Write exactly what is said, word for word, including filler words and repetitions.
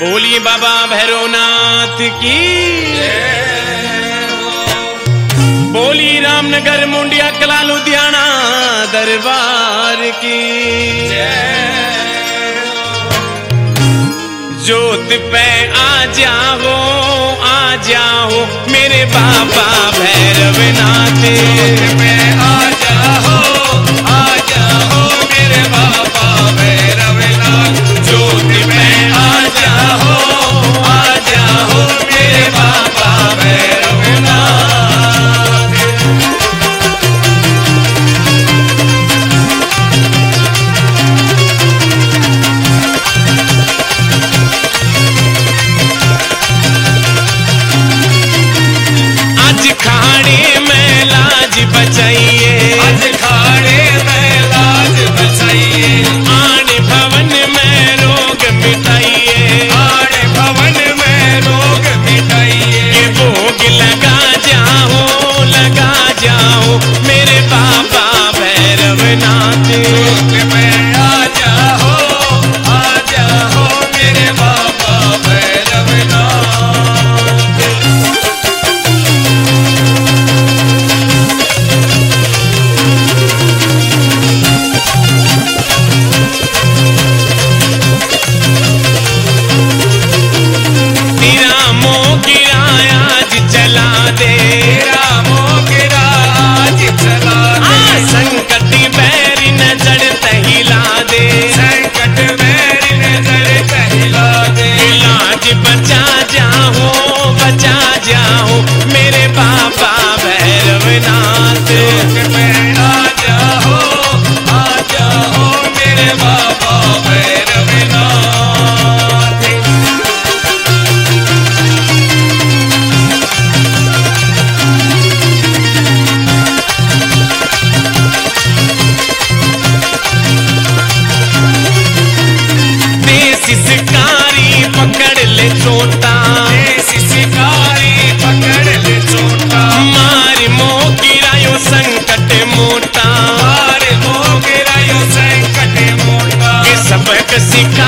बोलिए बाबा भैरवनाथ की, बोली रामनगर मुंडिया कला लुधियाना दरबार की। जोत पे आ जाओ आ जाओ मेरे बाबा भैरवनाथ, जोत पे आ जाओ आ जाओ मेरे बाबा भैरवनाथ, जोत पे आ जाओ आ जाओ मेरे बाबा भैरवनाथ। आज खाने में लाज बचाइए, आज खाने में लाज बचाइए, आने भवन में रोग मिटाइए, आने भवन में रोग मिटाइए। ये भोग लगा जाओ लगा जाओ मेरे बाबा भैरवनाथ, जोत पे आ जाओ आ जाओ मेरे बाबा भैरवनाथ। तेरा मोगिरा आज चला दे, तेरा मोगिरा आज चला दे, आ संकट बैरी नजर तहिला दे, संकट मेरी नजर टहला दे। लाज बचा जाओ बचा जाओ मेरे बाबा भैरवनाथ, जोत पे आ जाओ आ जाओ मेरे बाबा भैरवनाथ। देसी शिकारी पकड़ ले चोटा, देसी शिकारी पकड़ ले चोटा, मार मोगिरायो संकट मोटा, मारे मोगिरा यो संकट मोटा। ये सबक सिखा